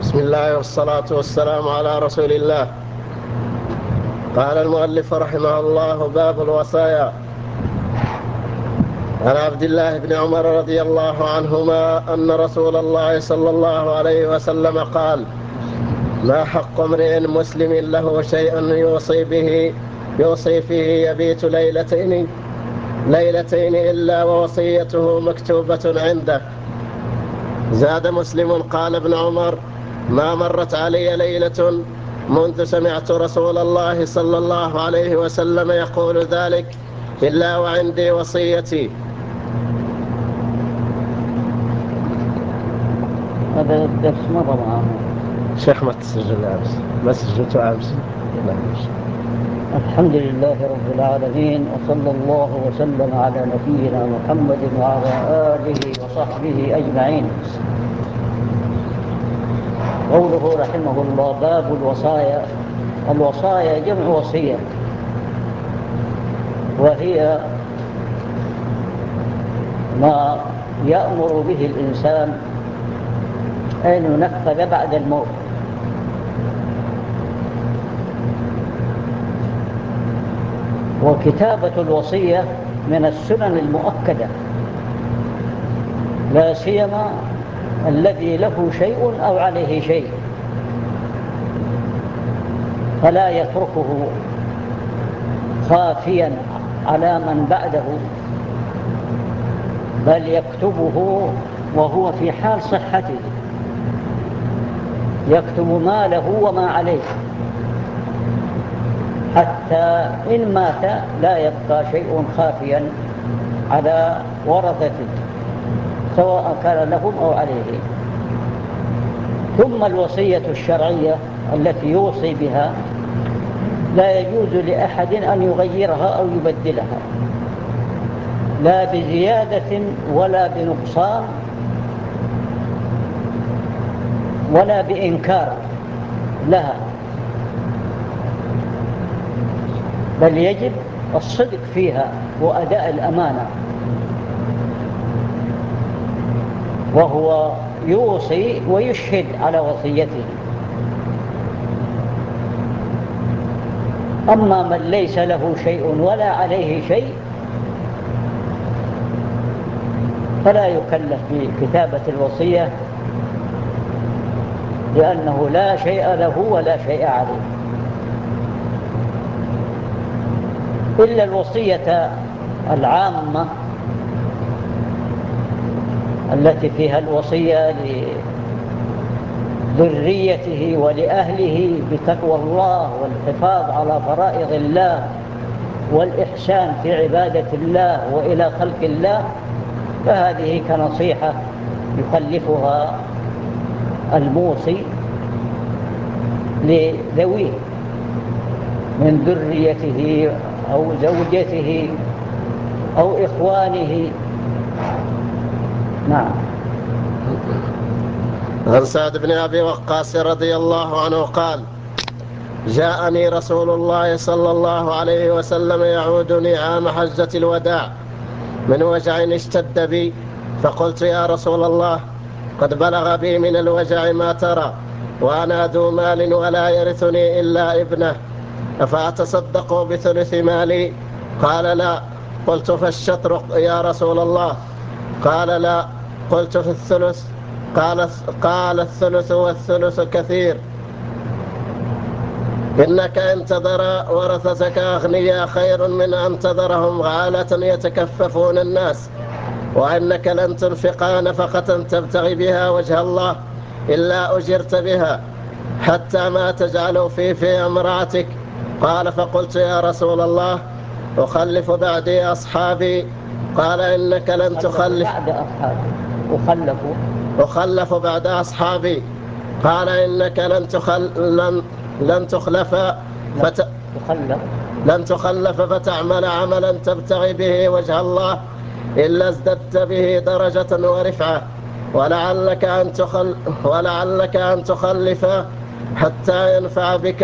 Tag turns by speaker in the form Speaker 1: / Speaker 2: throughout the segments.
Speaker 1: بسم الله والصلاة والسلام على رسول الله. قال المؤلف رحمه الله: باب الوصايا. عن عبد الله بن عمر رضي الله عنهما أن رسول الله صلى الله عليه وسلم قال: ما حق امرئ مسلم له شيء يوصي فيه يبيت ليلتين إلا ووصيته مكتوبة عنده. زاد مسلم: قال ابن عمر: ما مرت علي ليلة منذ سمعت رسول الله صلى الله عليه وسلم يقول ذلك إلا وعندي وصيتي.
Speaker 2: هذا الدرس مضى معه
Speaker 1: شيخ ما تسجل أمس، ما سجلته أمس.
Speaker 2: الحمد لله رب العالمين، وصلى الله وسلم على نبينا محمد وعلى آله وصحبه أجمعين. قوله رحمه الله: باب الوصايا. الوصايا جمع وصية، وهي ما يأمر به الإنسان أن ينفذ بعد الموت. وكتابة الوصية من السنن المؤكدة، لا سيما الذي له شيء أو عليه شيء، فلا يتركه خافيا على من بعده، بل يكتبه وهو في حال صحته، يكتب ما له وما عليه، حتى إن مات لا يبقى شيء خافيا على ورثته سواء كان لهم أو عليه. ثم الوصية الشرعية التي يوصي بها لا يجوز لأحد أن يغيرها أو يبدلها، لا بزيادة ولا بنقصان ولا بإنكار لها، بل يجب الصدق فيها وأداء الأمانة، وهو يوصي ويشهد على وصيته. أما من ليس له شيء ولا عليه شيء فلا يكلف بكتابة الوصية، لأنه لا شيء له ولا شيء عليه، إلا الوصية العامة التي فيها الوصية لذريته ولأهله بتقوى الله والحفاظ على فرائض الله والإحسان في عبادة الله وإلى خلق الله، فهذه كنصيحة يكلفها الموصي لذويه من ذريته أو زوجته أو إخوانه. نعم.
Speaker 1: عن سعد بن أبي وقاص رضي الله عنه قال: جاءني رسول الله صلى الله عليه وسلم يعودني عام حجة الوداع من وجع اشتد بي، فقلت: يا رسول الله، قد بلغ بي من الوجع ما ترى، وأنا ذو مال ولا يرثني إلا ابنه، أفأتصدق بثلث مالي؟ قال: لا. قلت: فالشطر يا رسول الله؟ قال: لا. قلت: في الثلث؟ قال: الثلث والثلث كثير. إنك إن تذر ورثتك أغنياء خير من أن تذرهم عالة يتكففون الناس، وإنك لن تنفق نفقة تبتغي بها وجه الله إلا أجرت بها، حتى ما تجعل في امرأتك. قال: فقلت: يا رسول الله، أخلف بعدي أصحابي؟ قال: إنك لن تخلف
Speaker 2: بعد أصحابي.
Speaker 1: أخلف بعد أصحابي. قال: إنك لن تخلف فتعمل عملا تبتغي به وجه الله إلا ازددت به درجة ورفعة، ولعلك أن تخلف حتى ينفع بك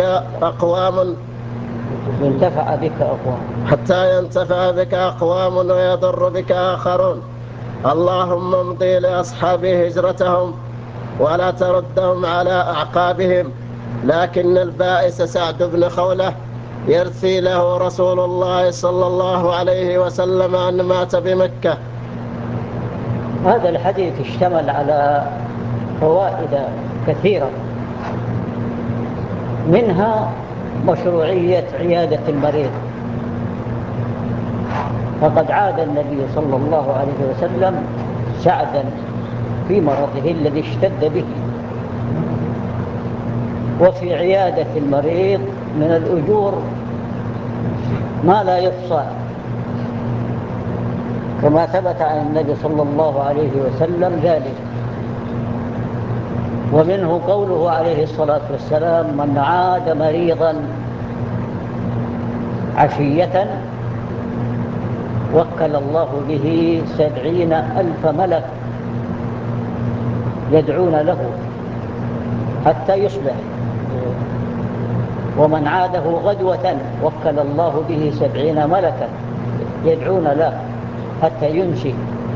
Speaker 1: أقوام ويضر بك آخرون. اللهم امضي لأصحاب هجرتهم ولا تردهم على أعقابهم. لكن البائس سعد بن خولة يرثي له رسول الله صلى الله عليه وسلم أن مات بمكة.
Speaker 2: هذا الحديث اشتمل على فوائد كثيرة، منها مشروعية عيادة المريض، فقد عاد النبي صلى الله عليه وسلم سعدا في مرضه الذي اشتد به. وفي عيادة المريض من الأجور ما لا يحصى، كما ثبت عن النبي صلى الله عليه وسلم ذلك. ومنه قوله عليه الصلاة والسلام: من عاد مريضا عشية وكل الله به 70,000 ملك يدعون له حتى يصبح، ومن عاده غدوة وكل الله به 70 ملكا يدعون له حتى يمسي.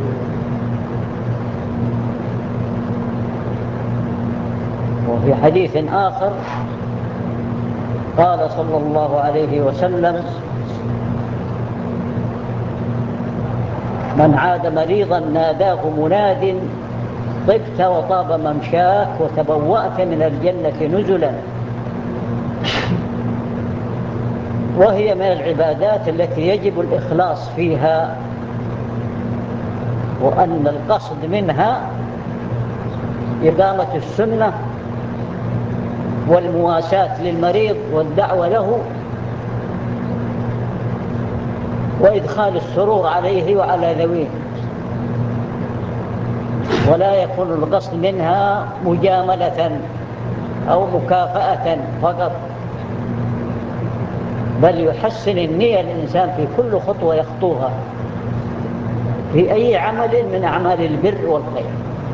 Speaker 2: وفي حديث آخر قال صلى الله عليه وسلم: من عاد مريضا ناداه مناد: طبت وطاب ممشاك وتبوأت من الجنة نزلا. وهي من العبادات التي يجب الإخلاص فيها، وأن القصد منها إقامة السنة والمواساة للمريض والدعوة له وإدخال السرور عليه وعلى ذويه، ولا يكون القصد منها مجاملة أو مكافأة فقط، بل يحسن النية الإنسان في كل خطوة يخطوها في أي عمل من أعمال البر والخير.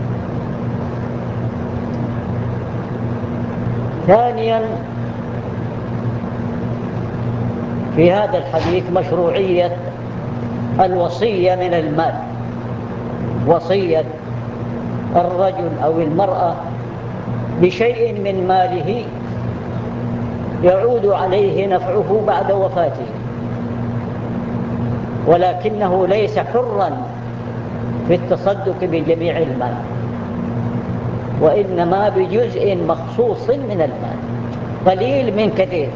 Speaker 2: ثانيا، في هذا الحديث مشروعية الوصية من المال، وصية الرجل أو المرأة بشيء من ماله يعود عليه نفعه بعد وفاته، ولكنه ليس حرا في التصدق بجميع المال، وإنما بجزء مخصوص من المال، قليل من كثير.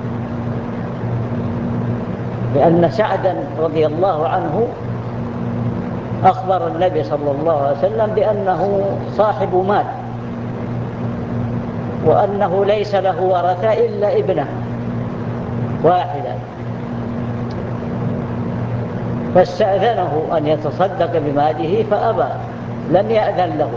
Speaker 2: لأن سعدا رضي الله عنه أخبر النبي صلى الله عليه وسلم بأنه صاحب مال، وأنه ليس له ورثة إلا ابنه واحدا، فاستأذنه أن يتصدق بماله فأبى، لم يأذن له،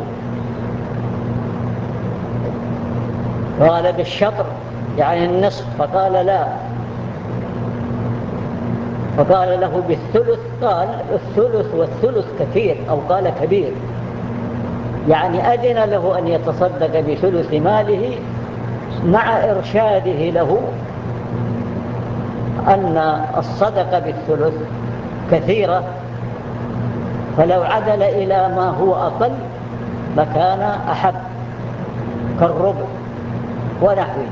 Speaker 2: قال بالشطر يعني النصف، فقال لا، فقال له بالثلث، قال الثلث والثلث كثير، أو قال كبير، يعني أذن له أن يتصدق بثلث ماله، مع إرشاده له أن الصدقة بالثلث كثيرة، فلو عدل إلى ما هو أقل لكان أحب، كالربع ونحوه.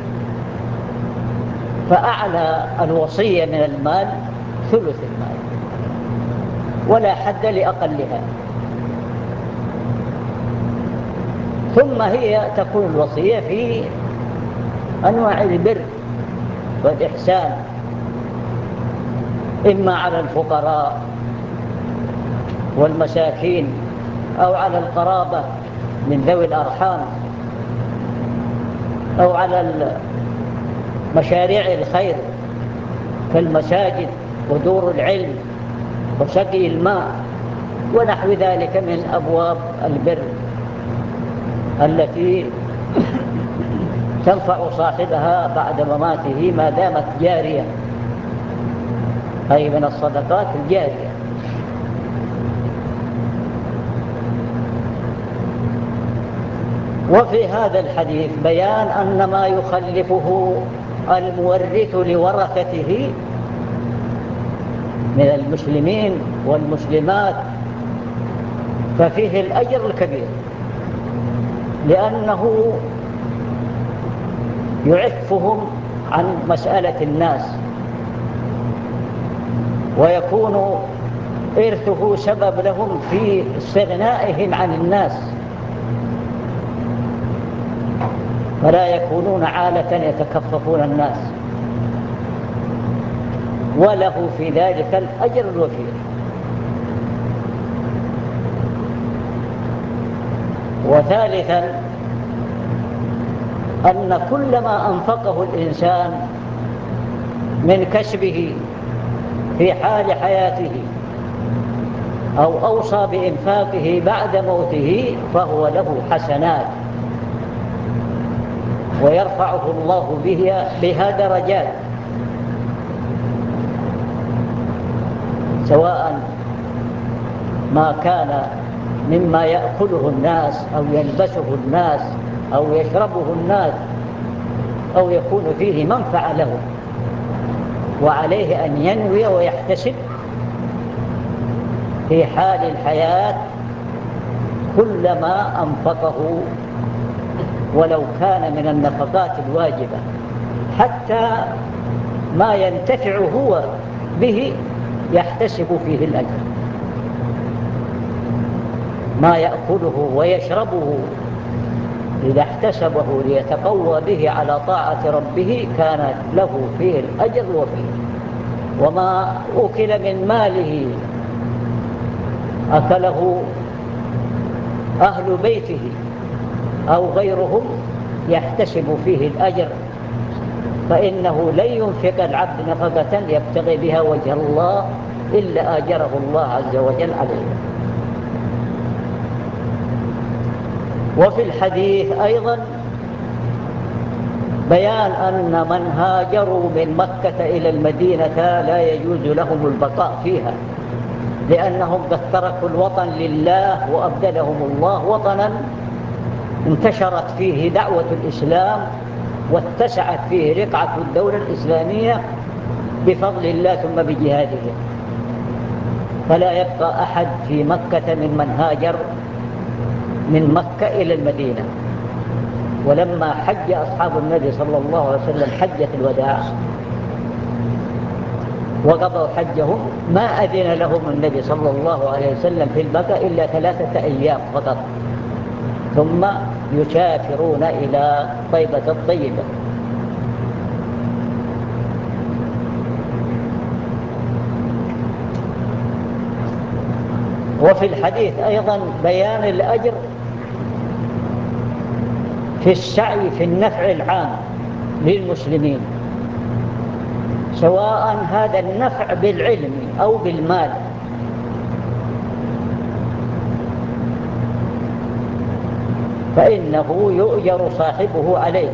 Speaker 2: فأعلى الوصية من المال ثلث المال، ولا حد لأقلها. ثم هي تكون الوصية في أنواع البر والإحسان، إما على الفقراء والمساكين، أو على القرابة من ذوي الأرحام، أو على مشاريع الخير كالمساجد ودور العلم وسقي الماء ونحو ذلك من أبواب البر التي تنفع صاحبها بعد مماته ما دامت جارية، أي من الصدقات الجارية. وفي هذا الحديث بيان أن ما يخلفه المورث لورثته من المسلمين والمسلمات ففيه الأجر الكبير، لأنه يعفهم عن مسألة الناس، ويكون إرثه سبب لهم في استغنائهم عن الناس، فلا يكونون عالة يتكففون الناس، وله في ذلك الأجر الوفير. وثالثا أن كل ما أنفقه الإنسان من كسبه في حال حياته أو أوصى بإنفاقه بعد موته فهو له حسنات، ويرفعه الله بها درجات، سواء ما كان مما يأكله الناس أو يلبسه الناس أو يشربه الناس أو يكون فيه منفعة له، وعليه أن ينوي ويحتسب في حال الحياة كل ما أنفقه، ولو كان من النفقات الواجبة، حتى ما ينتفع هو به يحتسب فيه الأجر. ما يأكله ويشربه إذا احتسبه ليتقوى به على طاعة ربه كان له فيه الأجر وفيه. وما أكل من ماله أكله أهل بيته أو غيرهم يحتسب فيه الأجر، فإنه لن ينفق العبد نفقة يبتغي بها وجه الله إلا آجره الله عز وجل عليه. وفي الحديث أيضا بيان أن من هاجروا من مكة إلى المدينة لا يجوز لهم البقاء فيها، لأنهم قد تركوا الوطن لله وأبدلهم الله وطنا انتشرت فيه دعوة الإسلام واتسعت فيه رقعة الدولة الإسلامية بفضل الله ثم بجهاده، فلا يبقى أحد في مكة ممن هاجر من مكة إلى المدينة. ولما حج أصحاب النبي صلى الله عليه وسلم حجة الوداع وقضوا حجهم ما أذن لهم النبي صلى الله عليه وسلم في البقاء إلا 3 أيام فقط، ثم يسافرون إلى طيبة الطيبة. وفي الحديث أيضا بيان الأجر في السعي في النفع العام للمسلمين، سواء هذا النفع بالعلم أو بالمال، فإنه يؤجر صاحبه عليه.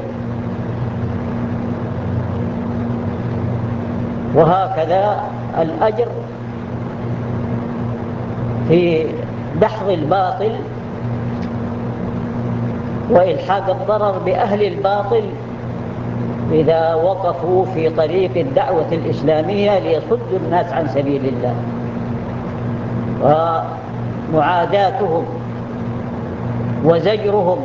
Speaker 2: وهكذا الأجر في دحض الباطل وإلحاق الضرر بأهل الباطل إذا وقفوا في طريق الدعوة الإسلامية ليصدوا الناس عن سبيل الله، ومعاداتهم وزجرهم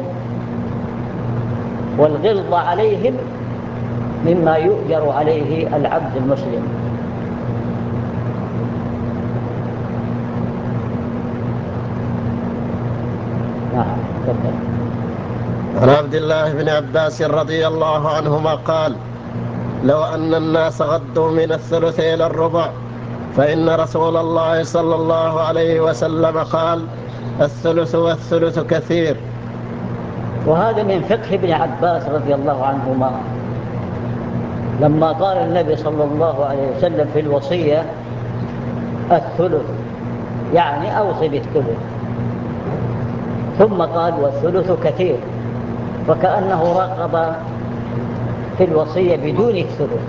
Speaker 2: والغلظ عليهم مما يؤجر عليه العبد المسلم.
Speaker 1: عن عبد الله بن عباس رضي الله عنهما قال: لو أن الناس غضوا من الثلث إلى الربع فإن رسول الله صلى الله عليه وسلم قال: الثلث والثلث كثير.
Speaker 2: وهذا من فقه ابن عباس رضي الله عنهما، لما قال النبي صلى الله عليه وسلم في الوصية الثلث، يعني أوصي بالثلث، ثم قال والثلث كثير، فكأنه رغب في الوصية بدون الثلث.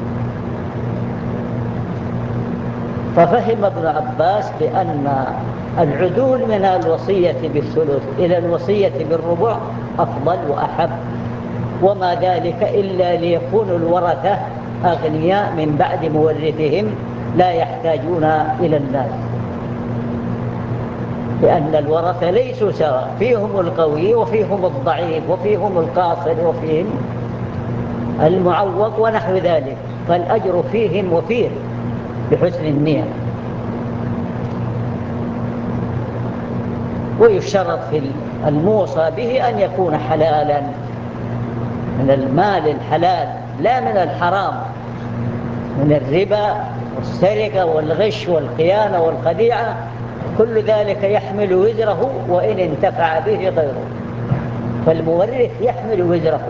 Speaker 2: ففهم ابن عباس بأن العدول من الوصية بالثلث إلى الوصية بالربع أفضل وأحب، وما ذلك إلا ليكون الورثة أغنياء من بعد مورثهم لا يحتاجون إلى الناس. لأن الورثة ليسوا سواء، فيهم القوي وفيهم الضعيف وفيهم القاصر وفيهم المعوق ونحو ذلك، فالأجر فيهم وفير بحسن النية. ويشترط في الموصى به أن يكون حلالا، من المال الحلال لا من الحرام، من الربا والسرقة والغش والخيانة والخديعة، كل ذلك يحمل وزره وإن انتفع به غيره، فالمورث يحمل وزره.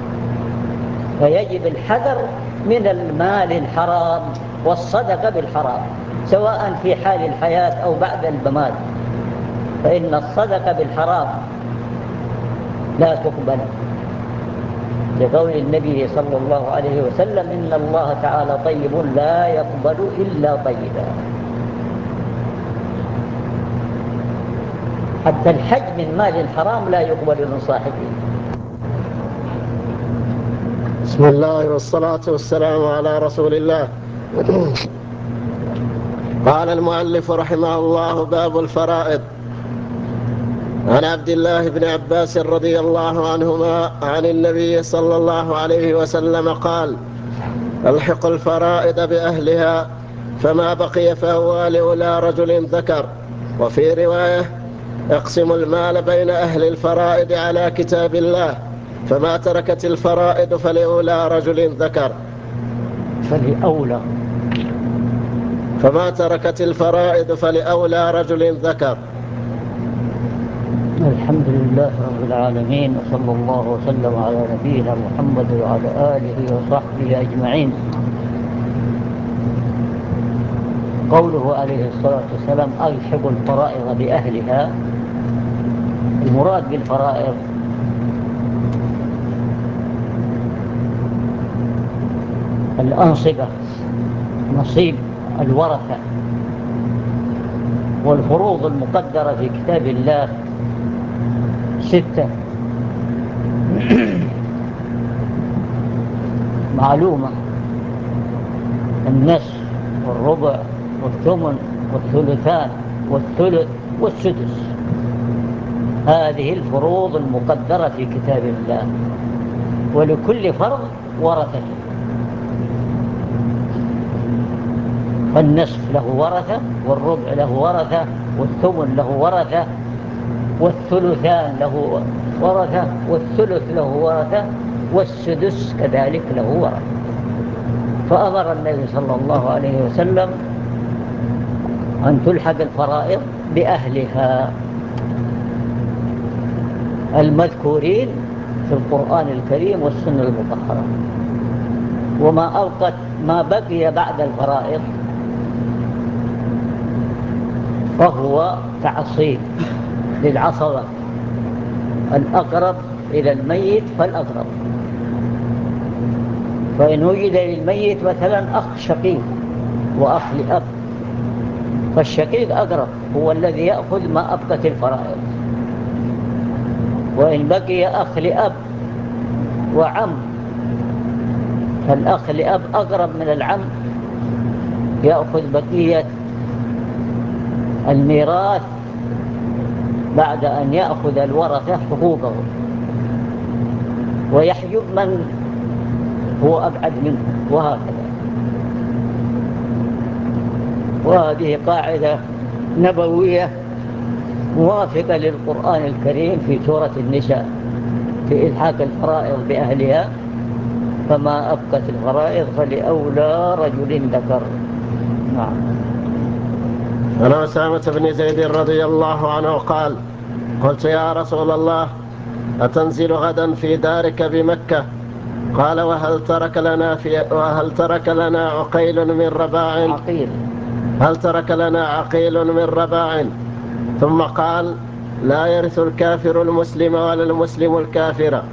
Speaker 2: فيجب الحذر من المال الحرام والصدقة بالحرام، سواء في حال الحياة أو بعد الممات، فإن الصدقة بالحرام لا تقبل، لقول النبي صلى الله عليه وسلم: إن الله تعالى طيب لا يقبل إلا طيبا. حتى الحج من مال الحرام لا يقبل من صاحبه.
Speaker 1: بسم الله والصلاة والسلام على رسول الله. قال المؤلف رحمه الله: باب الفرائض. عن عبد الله بن عباس رضي الله عنهما عن النبي صلى الله عليه وسلم قال: الحق الفرائض بأهلها، فما بقي فهو لأولى رجل ذكر. وفي رواية: اقسموا المال بين أهل الفرائض على كتاب الله، فما تركت الفرائض فلأولى رجل ذكر. فما تركت الفرائض فلأولى رجل ذكر.
Speaker 2: الحمد لله رب العالمين، وصلى الله وسلم على نبينا محمد وعلى آله وصحبه أجمعين. قوله عليه الصلاة والسلام: ألحق الفرائض بأهلها، المراد بالفرائض الأنصبة، نصيب الورثة، والفروض المقدرة في كتاب الله 6 معلومة: النصف والربع والثمن والثلثان والثلث والسدس. هذه الفروض المقدرة في كتاب الله، ولكل فرض ورثة. فالنصف له ورثة، والربع له ورثة، والثمن له ورثة، والثلثان له ورثة، والثلث له ورثة، والسدس كذلك له ورثة. فأمر النبي صلى الله عليه وسلم أن تلحق الفرائض بأهلها المذكورين في القرآن الكريم والسنة المطهرة. ما بقي بعد الفرائض فهو تعصيب للعصبة، الأقرب إلى الميت فالأقرب. فإن وجد للميت مثلا أخ شقيق وأخ لأب، فالشقيق أقرب، هو الذي يأخذ ما أبقت الفرائض. وإن بقي أخ لأب وعم، فالأخ لأب أقرب من العم، يأخذ بقية الميراث بعد أن يأخذ الورثة حقوقه، ويحجب من هو أبعد منه، وهكذا. وهذه قاعدة نبوية موافقة للقرآن الكريم في سورة النساء في إلحاق الفرائض بأهلها، فما أبقت الفرائض فلأولى رجل ذكر. نعم.
Speaker 1: عن أسامة بن زيد رضي الله عنه قال: قلت يا رسول الله، أتنزل غدا في دارك بمكة؟ قال: وهل ترك لنا عقيل من رباع؟ هل ترك لنا عقيل من رباع؟ ثم قال: لا يرث الكافر المسلم ولا المسلم الكافر.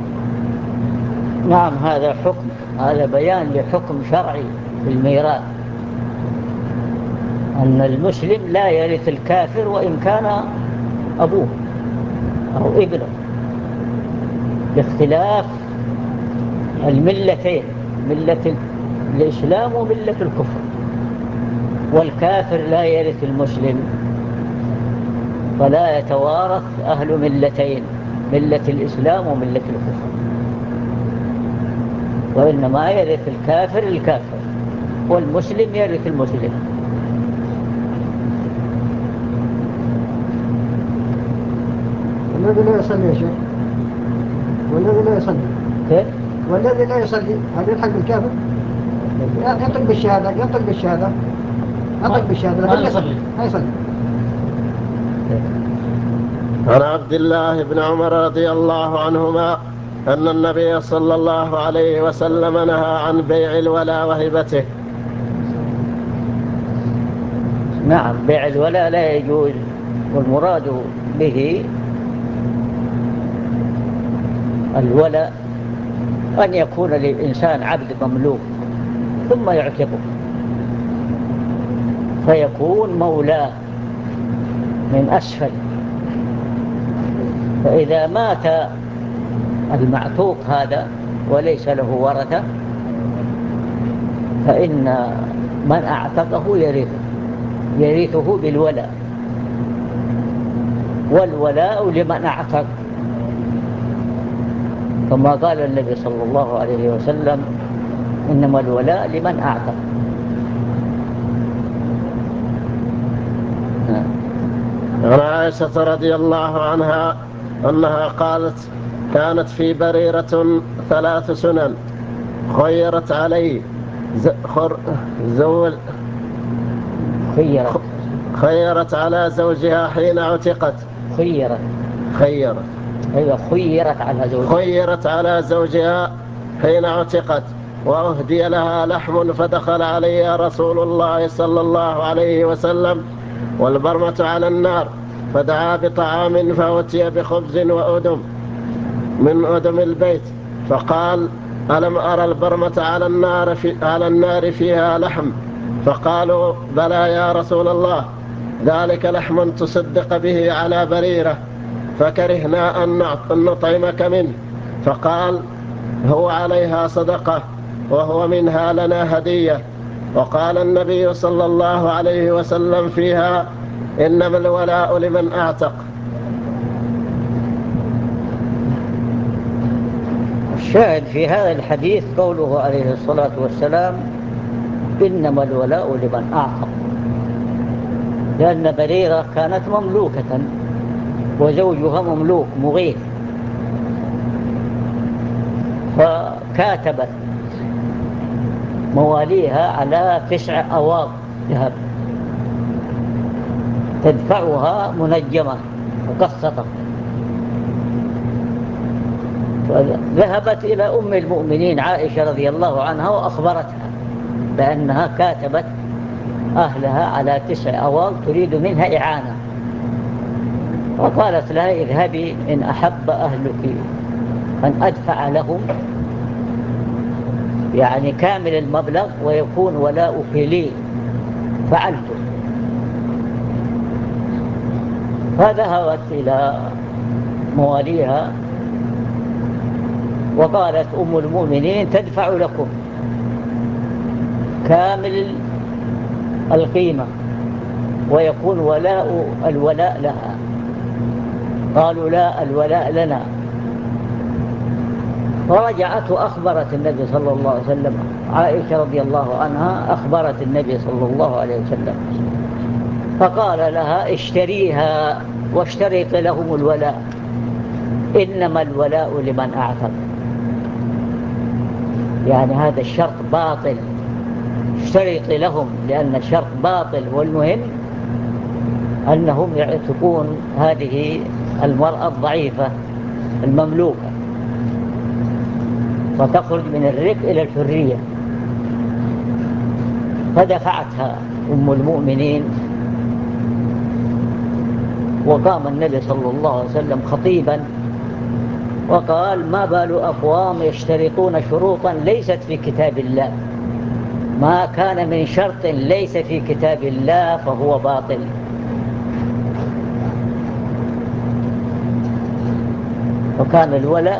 Speaker 2: نعم، هذا حكم، هذا بيان لحكم شرعي في الميراث، أن المسلم لا يرث الكافر وإن كان أبوه أو ابنه، باختلاف الملتين، ملة الإسلام وملة الكفر. والكافر لا يرث المسلم فلا يتوارث أهل ملتين، ملة الإسلام وملة الكفر، وإنما يرث الكافر الكافر والمسلم يرث المسلم.
Speaker 3: والذي لا يصلي يا شيخ، والذي لا يصلي
Speaker 2: كيف؟
Speaker 3: والذي لا يصلي هل يلحق بالكافر؟ ينطق بالشهادة، ينطق بالشهادة، ينطق بالشهادة،
Speaker 4: ما يصلي.
Speaker 3: ما يصلي.
Speaker 1: عن عبد الله بن عمر رضي الله عنهما أن النبي صلى الله عليه وسلم نهى عن بيع الولاء وهبته.
Speaker 2: نعم، بيع الولاء لا يجوز، والمراد به الولاء أن يكون للإنسان عبد مملوك ثم يعتقه فيكون مولاه من أسفل، فإذا مات المعتوق هذا وليس له ورثة فإن من أعتقه يرثه بالولاء، والولاء لمن أعتق، كما قال النبي صلى الله عليه وسلم: إنما الولاء لمن أعتق.
Speaker 1: عن عائشة رضي الله عنها أنها قالت: كانت في بريرة 3 سنن خيرت علي خيرت على زوجها حين اعتقت. خيرت على زوجها حين اعتقت وأهدي لها لحم، فدخل عليها رسول الله صلى الله عليه وسلم والبرمة على النار، فدعا بطعام فأتي بخبز وأدم من أدم البيت، فقال: ألم أرى البرمة على النار فيها لحم؟ فقالوا: بلى يا رسول الله، ذلك لحم تصدق به على بريرة، فكرهنا أن نطعمك منه. فقال: هو عليها صدقة وهو منها لنا هدية. وقال النبي صلى الله عليه وسلم فيها: إنما الولاء لمن أعتق.
Speaker 2: الشاهد في هذا الحديث قوله عليه الصلاة والسلام: إنما الولاء لمن أعتق، لأن بريرة كانت مملوكة وزوجها مملوك مغيث، فكاتبت مواليها على 9 أواق ذهب تدفعها منجمة مقسطة، فذهبت إلى أم المؤمنين عائشة رضي الله عنها وأخبرتها بأنها كاتبت أهلها على 9 أواق تريد منها إعانة، وقالت لها: اذهبي إن أحب أهلك أن أدفع لهم يعني كامل المبلغ ويكون ولاؤك لي فعلته. فذهبت إلى مواليها وقالت أم المؤمنين: تدفع لكم كامل القيمة ويكون الولاء لها. قالوا: لا، الولاء لنا. فرجعت وأخبرت النبي صلى الله عليه وسلم، عائشة رضي الله عنها أخبرت النبي صلى الله عليه وسلم، فقال لها: اشتريها واشترط لهم الولاء، إنما الولاء لمن أعتق. يعني هذا الشرط باطل، اشترط لهم لأن الشرط باطل، والمهم أنهم يعتقون هذه المرأة الضعيفة المملوكة وتخرج من الرق إلى الحرية. فدفعتها أم المؤمنين، وقام النبي صلى الله عليه وسلم خطيبا وقال: ما بال أقوام يشترطون شروطا ليست في كتاب الله، ما كان من شرط ليس في كتاب الله فهو باطل. وكان الولاء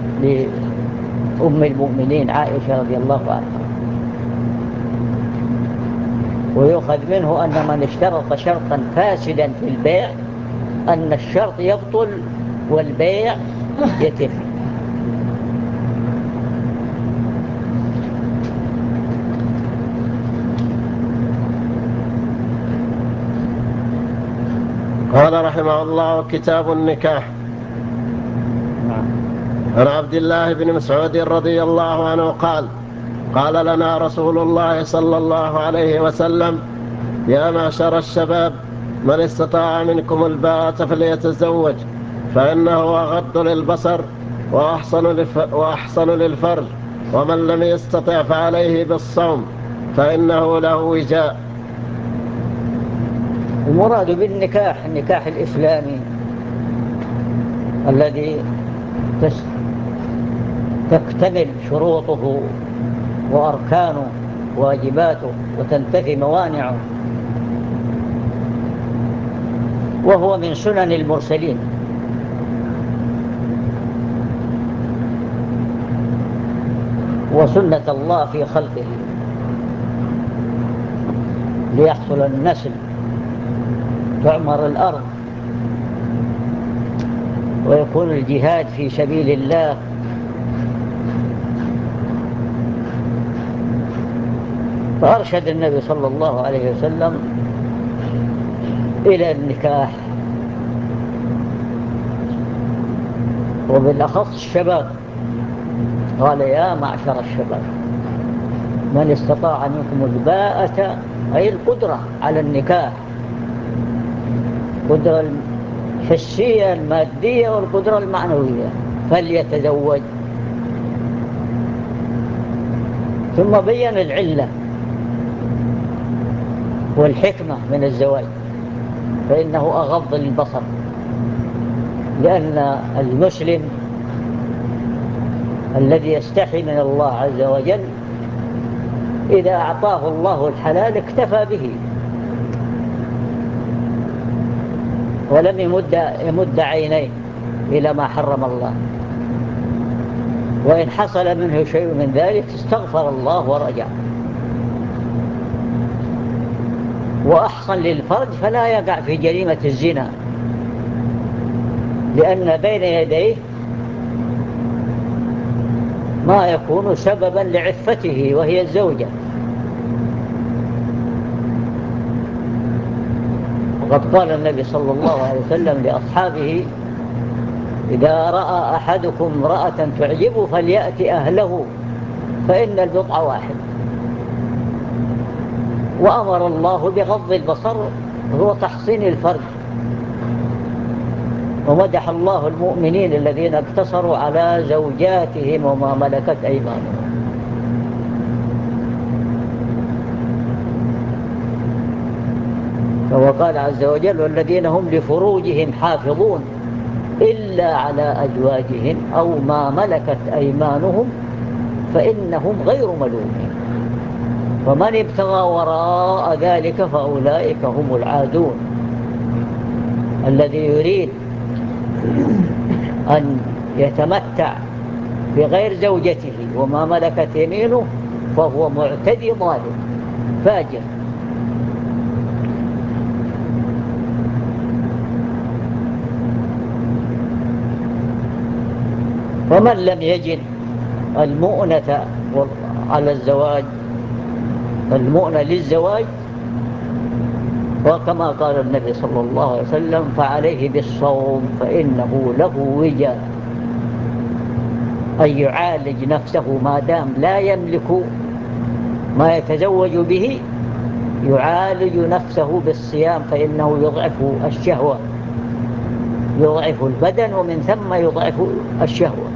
Speaker 2: لأم المؤمنين عائشة رضي الله عنها. ويؤخذ منه أن من اشترط شرطا فاسدا في البيع أن الشرط يبطل والبيع يتم.
Speaker 1: قال رحمه الله: كتاب النكاح. عن عبد الله بن مسعود رضي الله عنه قال: قال لنا رسول الله صلى الله عليه وسلم: يا معشر الشباب، من استطاع منكم الباءة فليتزوج، فإنه أغض للبصر وأحصن للفرج، ومن لم يستطع فعليه بالصوم فإنه له وجاء.
Speaker 2: المراد بالنكاح النكاح الإسلامي الذي تكتمل شروطه وأركانه واجباته وتنتفي موانعه، وهو من سنن المرسلين. وسنة الله في خلقه ليحصل النسل، تعمر الأرض، ويكون الجهاد في سبيل الله. فأرشد النبي صلى الله عليه وسلم إلى النكاح، وبالأخص الشباب. قال: يا معشر الشباب، من استطاع منكم الباءة، أي القدرة على النكاح، القدرة الحسية المادية والقدرة المعنوية، فليتزوج. ثم بين العلة والحكمة من الزواج، فإنه أغض للبصر، لأن المسلم الذي يستحي من الله عز وجل إذا أعطاه الله الحلال اكتفى به، ولم يمد عينيه إلى ما حرم الله. وإن حصل منه شيء من ذلك استغفر الله ورجع. وأحصن للفرج فلا يقع في جريمة الزنا، لأن بين يديه ما يكون سببا لعفته وهي الزوجة. وقد قال النبي صلى الله عليه وسلم لأصحابه: إذا رأى أحدكم امرأة تعجبه فليأتي أهله فإن البضع واحد. وأمر الله بغض البصر هو تحصين الفرج. ومدح الله المؤمنين الذين اقتصروا على زوجاتهم وما ملكت أيمانهم. فهو قال عز وجل: والذين هم لفروجهم حافظون إلا على أزواجهم أو ما ملكت أيمانهم فإنهم غير ملومين، ومن ابتغى وراء ذلك فأولئك هم العادون. الذي يريد أن يتمتع بغير زوجته وما ملكت يمينه فهو معتدي ظالم فاجر. ومن لم يجد المؤنة على الزواج، المؤنة للزواج، وكما قال النبي صلى الله عليه وسلم: فعليه بالصوم فإنه له وجاء، أي يعالج نفسه ما دام لا يملك ما يتزوج به، يعالج نفسه بالصيام، فإنه يضعف الشهوة، يضعف البدن ومن ثم يضعف الشهوة،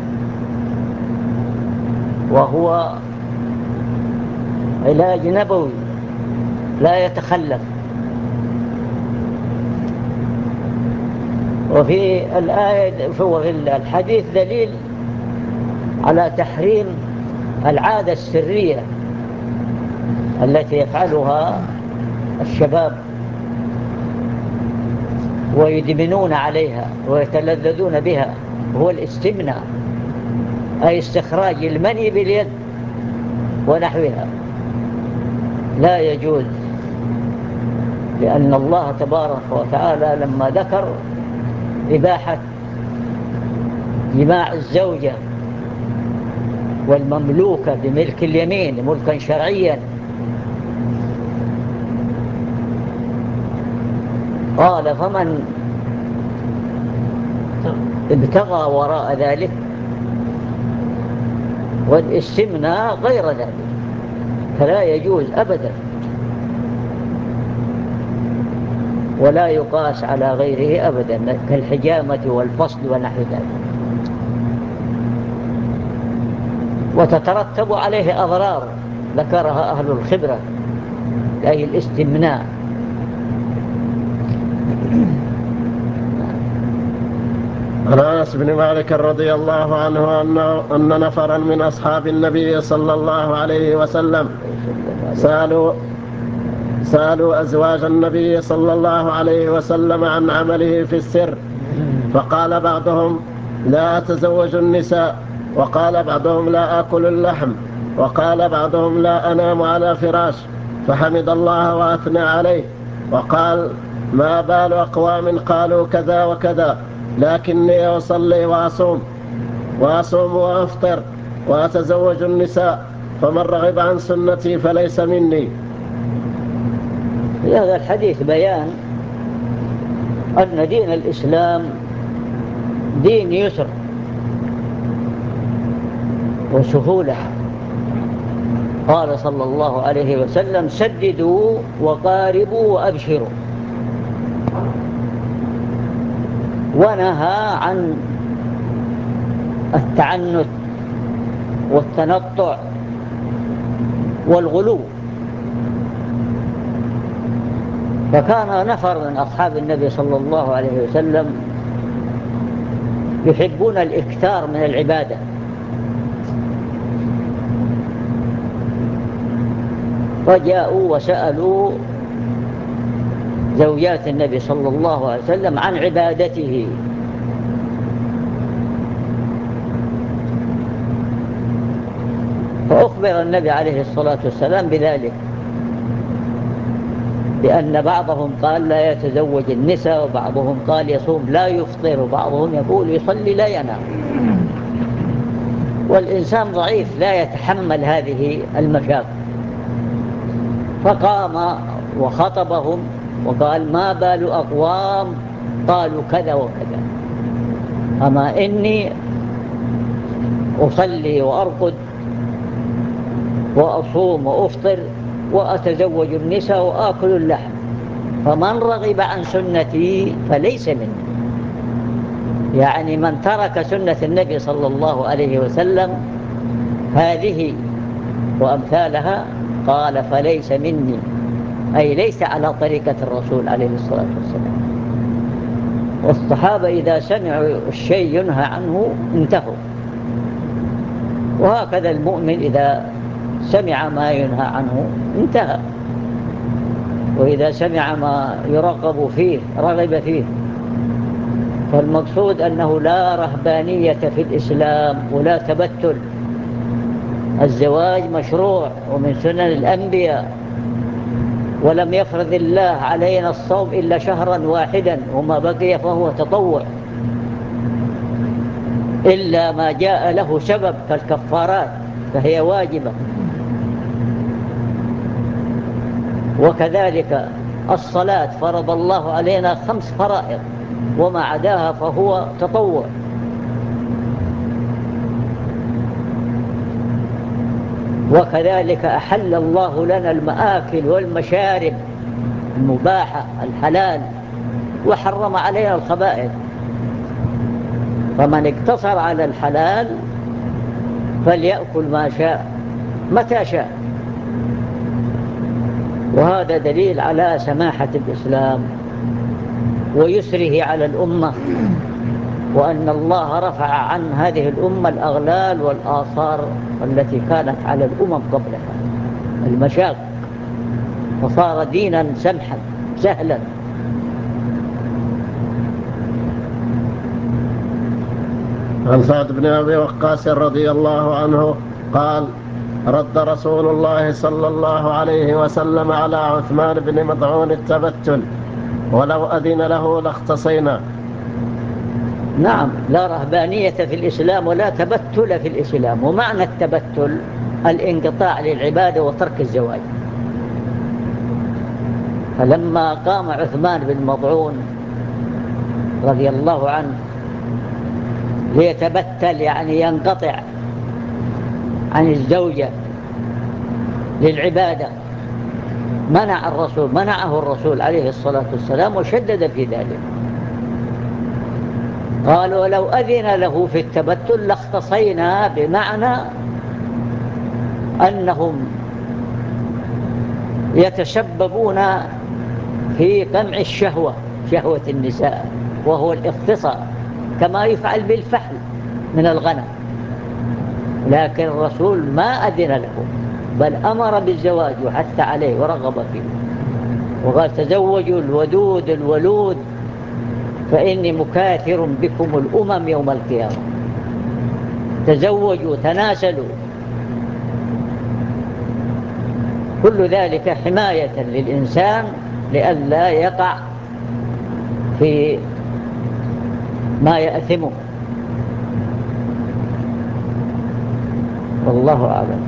Speaker 2: وهو علاج نبوي لا يتخلف. وفي الحديث دليل على تحريم العادة السرية التي يفعلها الشباب ويدمنون عليها ويتلذذون بها، هو الاستمناء، أي استخراج المني باليد ونحوها، لا يجوز. لأن الله تبارك وتعالى لما ذكر إباحة جماع الزوجة والمملوكة بملك اليمين ملكا شرعيا. قال فمن ابتغى وراء ذلك، والاستمناء غير ذلك، فلا يجوز أبدا ولا يقاس على غيره أبدا، كالحجامة والفصل ونحو ذلك، وتترتب عليه أضرار ذكرها أهل الخبرة، أي الاستمناء.
Speaker 1: عن أنس بن مالك رضي الله عنه أن نفرا من أصحاب النبي صلى الله عليه وسلم سألوا أزواج النبي صلى الله عليه وسلم عن عمله في السر، فقال بعضهم لا أتزوج النساء، وقال بعضهم لا آكل اللحم، وقال بعضهم لا أنام على فراش، فحمد الله وأثنى عليه وقال ما بال أقوام قالوا كذا وكذا، لكني أصلي وأصوم وأفطر وأتزوج النساء، فمن رغب عن سنتي فليس مني.
Speaker 2: في هذا الحديث بيان أن دين الإسلام دين يسر وسهولة. قال صلى الله عليه وسلم سددوا وقاربوا وأبشروا، ونهى عن التعنت والتنطع والغلو. فكان نفر من أصحاب النبي صلى الله عليه وسلم يحبون الإكثار من العبادة، فجاءوا وسألوا زوجات النبي صلى الله عليه وسلم عن عبادته، فأخبر النبي عليه الصلاة والسلام بذلك، لأن بعضهم قال لا يتزوج النساء، وبعضهم قال يصوم لا يفطر، وبعضهم يقول يصلي لا ينام. والإنسان ضعيف لا يتحمل هذه المشاق، فقام وخطبهم وقال ما بال أقوام قالوا كذا وكذا، أما إني أصلي وأرقد وأصوم وأفطر وأتزوج النساء وآكل اللحم، فمن رغب عن سنتي فليس مني. يعني من ترك سنة النبي صلى الله عليه وسلم هذه وأمثالها قال فليس مني، أي ليس على طريقة الرسول عليه الصلاة والسلام. والصحابة إذا سمعوا الشيء ينهى عنه انتهوا، وهكذا المؤمن إذا سمع ما ينهى عنه انتهى، وإذا سمع ما يرغب فيه رغب فيه. فالمقصود أنه لا رهبانية في الإسلام ولا تبتل. الزواج مشروع ومن سنن الأنبياء، ولم يفرض الله علينا الصوم إلا شهرا واحدا، وما بقي فهو تطوع، إلا ما جاء له سبب كالكفارات فهي واجبة. وكذلك الصلاة فرض الله علينا 5 فرائض، وما عداها فهو تطوع. وكذلك أحل الله لنا المآكل والمشارب المباحة الحلال، وحرم علينا الخبائث، فمن اقتصر على الحلال فليأكل ما شاء متى شاء. وهذا دليل على سماحة الإسلام ويسره على الأمة، وأن الله رفع عن هذه الأمة الأغلال والآثار التي كانت على الأمم قبلها، المشاق، فصار دينا سمحا سهلا.
Speaker 1: عن سعد بن أبي وقاص رضي الله عنه قال رد رسول الله صلى الله عليه وسلم على عثمان بن مظعون التبتل، ولو أذن له لاختصينا.
Speaker 2: نعم، لا رهبانية في الإسلام ولا تبتل في الإسلام. ومعنى التبتل الانقطاع للعبادة وترك الزواج. فلما قام عثمان بن مضعون رضي الله عنه ليتبتل، يعني ينقطع عن الزوجة للعبادة، منعه الرسول عليه الصلاة والسلام وشدد في ذلك. قالوا لو أذن له في التبتل لاختصينا، بمعنى أنهم يتسببون في قمع الشهوة، شهوة النساء، وهو الاختصار، كما يفعل بالفحل من الغنم. لكن الرسول ما أذن له، بل أمر بالزواج وحث عليه ورغب فيه، وقال تزوجوا الودود الولود فإني مكاثر بكم الأمم يوم القيامة. تزوجوا، تناسلوا، كل ذلك حماية للإنسان لئلا يقع في ما يأثمه. والله أعلم.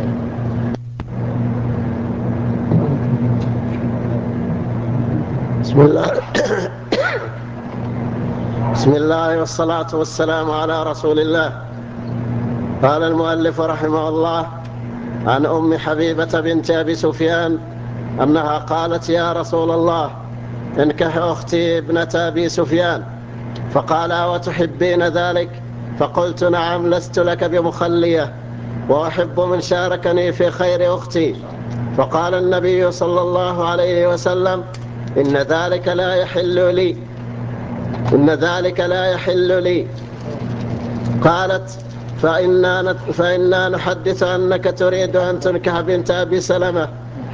Speaker 1: بسم الله والصلاة والسلام على رسول الله. قال المؤلف رحمه الله: عن أم حبيبة بنت أبي سفيان أنها قالت: يا رسول الله، انكح أختي ابنة أبي سفيان. فقال: وتحبين ذلك؟ فقلت: نعم، لست لك بمخلية، وأحب من شاركني في خير أختي. فقال النبي صلى الله عليه وسلم: إن ذلك لا يحل لي. قالت: فإنا نحدث أنك تريد أن تنكح بنت أبي سلمة.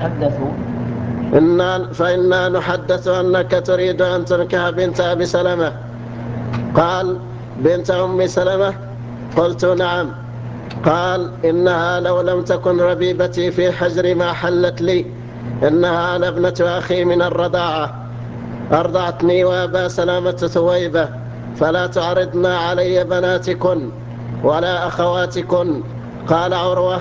Speaker 1: فإنا نحدث أنك تريد أن تنكح بنت أبي سلمة. قال: بنت أم سلمة؟ قلت: نعم. قال: إنها لو لم تكن ربيبتي في حجر ما حلت لي، إنها لابنة أخي من الرضاعة، أرضعتني وأبا سلامة ثويبة، فلا تعرضنا علي بناتكن ولا أخواتكن. قال عروة: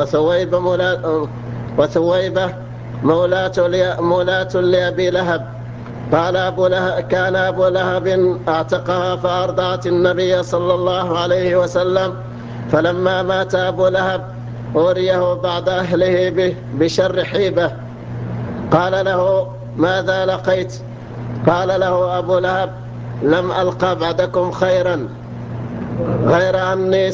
Speaker 1: وثويبة مولاة لأبي لهب. قال أبو لهب: كان أبو لهب أعتقها فأرضعت النبي صلى الله عليه وسلم. فلما مات أبو لهب أوريه بعض أهله بشر حيبة. قال له: ماذا لقيت؟ قال له أبو لهب: لم ألقى بعدكم خيرا، غير أني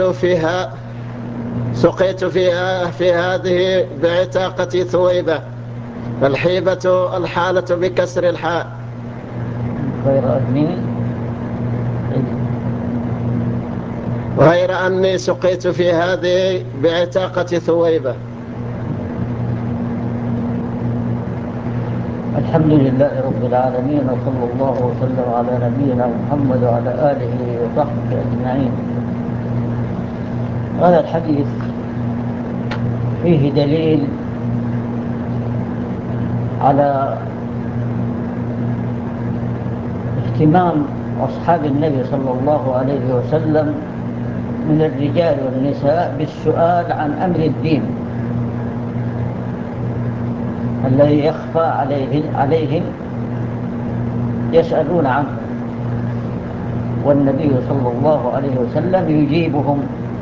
Speaker 1: سقيت في هذه بعتاقة ثويبة. الحيبة الحالة بكسر الحاء. غير أني سقيت في هذه بعتاقة ثويبة.
Speaker 2: الحمد لله رب العالمين، وصلى الله وسلم على نبينا محمد وعلى آله وصحبه أجمعين. هذا الحديث فيه دليل على اهتمام أصحاب النبي صلى الله عليه وسلم من الرجال والنساء بالسؤال عن أمر الدين الذي يخفى عليهم، يسألون عنه، والنبي صلى الله عليه وسلم يجيبهم،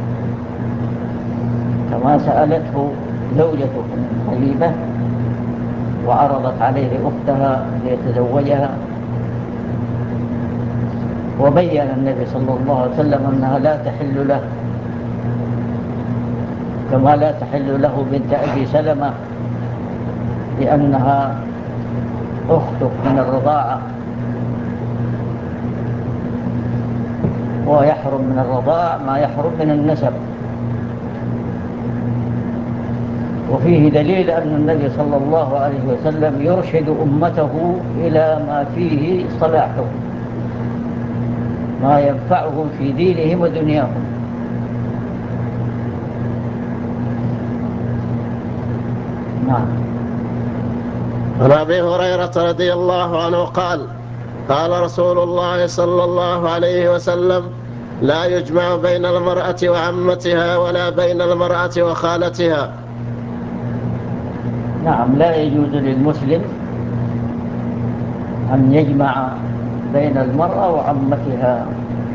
Speaker 2: كما سألته زوجته حبيبة وعرضت عليه أختها ليتزوجها، وبين النبي صلى الله عليه وسلم أنها لا تحل له، كما لا تحل له بنت أبي سلمة، لأنها أخته من الرضاعة، ويحرم من الرضاع ما يحرم من النسب. وفيه دليل أن النبي صلى الله عليه وسلم يرشد أمته إلى ما فيه صلاحهم، ما ينفعهم في دينهم ودنياهم.
Speaker 1: عن أبي هريرة رضي الله عنه قال: قال رسول الله صلى الله عليه وسلم: لا يجمع بين المرأة وعمتها ولا بين المرأة وخالتها.
Speaker 2: نعم، لا يجوز للمسلم أن يجمع بين المرأة وعمتها،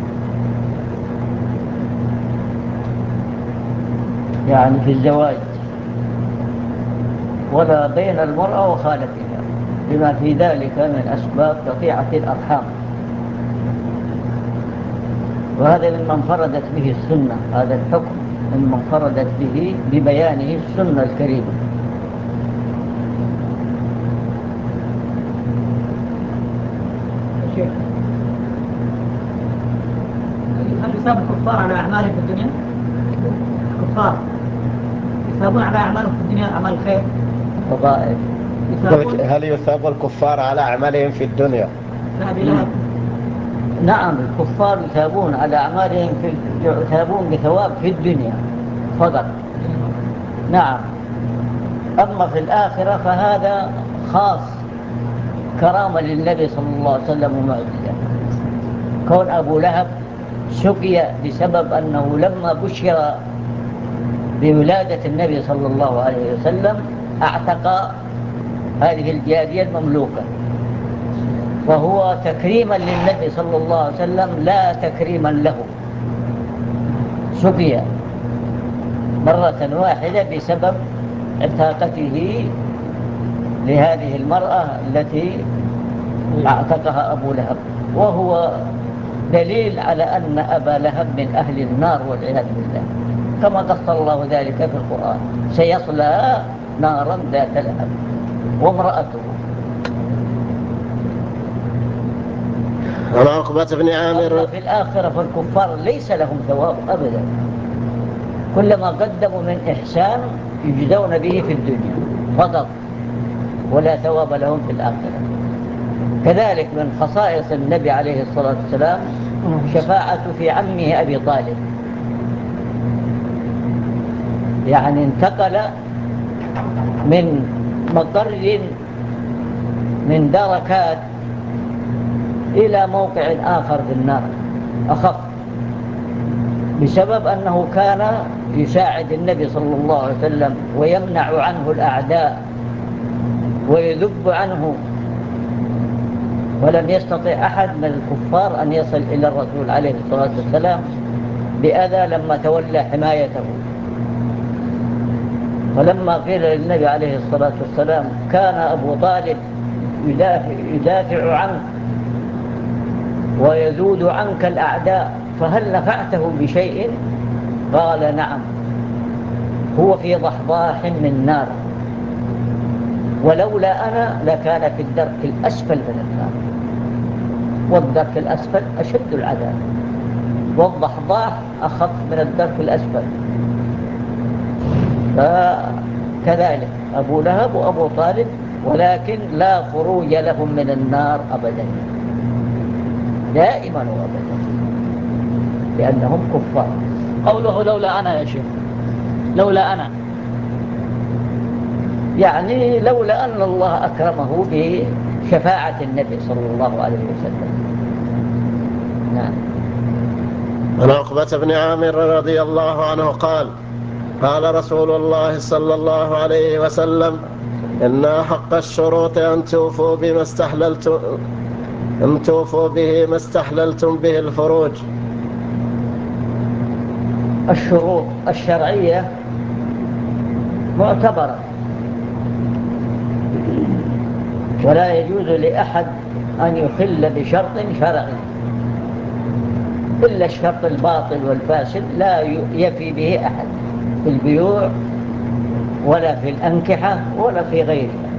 Speaker 2: يعني في الزواج، ولا بين المرأة وخالتها، بما في ذلك من أسباب قطيعة الأرحام. وهذا مما انفردت به السنة، هذا الحكم مما انفردت به ببيانه السنة الكريمة.
Speaker 4: هل يثاب الكفار على أعمالهم في الدنيا؟ الكفار يثابون على أعمالهم في الدنيا أعمال خير؟
Speaker 2: فضائل.
Speaker 1: هل يثاب الكفار على أعمالهم في الدنيا؟
Speaker 2: نعم، الكفار يثابون على أعمالهم يثابون بثواب في الدنيا فقط. نعم. أما في الآخرة فهذا خاص، كرامة للنبي صلى الله عليه وسلم ومعجزة. كون أبو لهب سقي بسبب أنه لما بشر بولادة النبي صلى الله عليه وسلم اعتق هذه الجارية المملوكة، وهو تكريما للنبي صلى الله عليه وسلم لا تكريما له. سقي مرة واحدة بسبب عتاقته لهذه المرأة التي اعتقها أبو لهب، وهو دليل على أن أبا لهب من أهل النار والعياذ بالله، كما قص الله ذلك في القرآن: سيصلى نارا ذات لهب وامرأته.
Speaker 1: عن عقبة بن عامر.
Speaker 2: أما في الآخرة فالكفار ليس لهم ثواب أبدا، كلما قدموا من إحسان يجزون به في الدنيا فقط، ولا ثواب لهم في الآخرة. كذلك من خصائص النبي عليه الصلاة والسلام شفاعة في عمه أبي طالب، يعني انتقل من مقر من دركات إلى موقع آخر في النار أخف، بسبب أنه كان يساعد النبي صلى الله عليه وسلم ويمنع عنه الأعداء ويذب عنه، ولم يستطع أحد من الكفار أن يصل إلى الرسول عليه الصلاة والسلام بأذى لما تولى حمايته. فلما قيل للنبي عليه الصلاة والسلام: كان أبو طالب يدافع عنك ويذود عنك الأعداء، فهل نفعته بشيء؟ قال: نعم، هو في ضحضاح من نار، ولولا أنا لكان في الدرك الأسفل من النار، والدرك الأسفل أشد العذاب، والضحضاح أخف من الدرك الأسفل. فكذلك أبو لهب وأبو طالب، ولكن لا خروج لهم من النار أبدا، دائما وأبدا، لأنهم كفار.
Speaker 4: قوله لولا أنا يا شيخ، لولا أنا
Speaker 2: يعني لولا أن الله أكرمه بشفاعة النبي صلى الله عليه وسلم. نعم.
Speaker 1: عن عقبة بن عامر رضي الله عنه قال: قال رسول الله صلى الله عليه وسلم: إن أحق الشروط أن توفوا به ما استحللتم به الفروج.
Speaker 2: الشروط الشرعية معتبرة، ولا يجوز لأحد أن يخل بشرط شرعي، إلا الشرط الباطل والفاسد لا يفي به أحد في البيوع ولا في الأنكحة ولا في غيرها.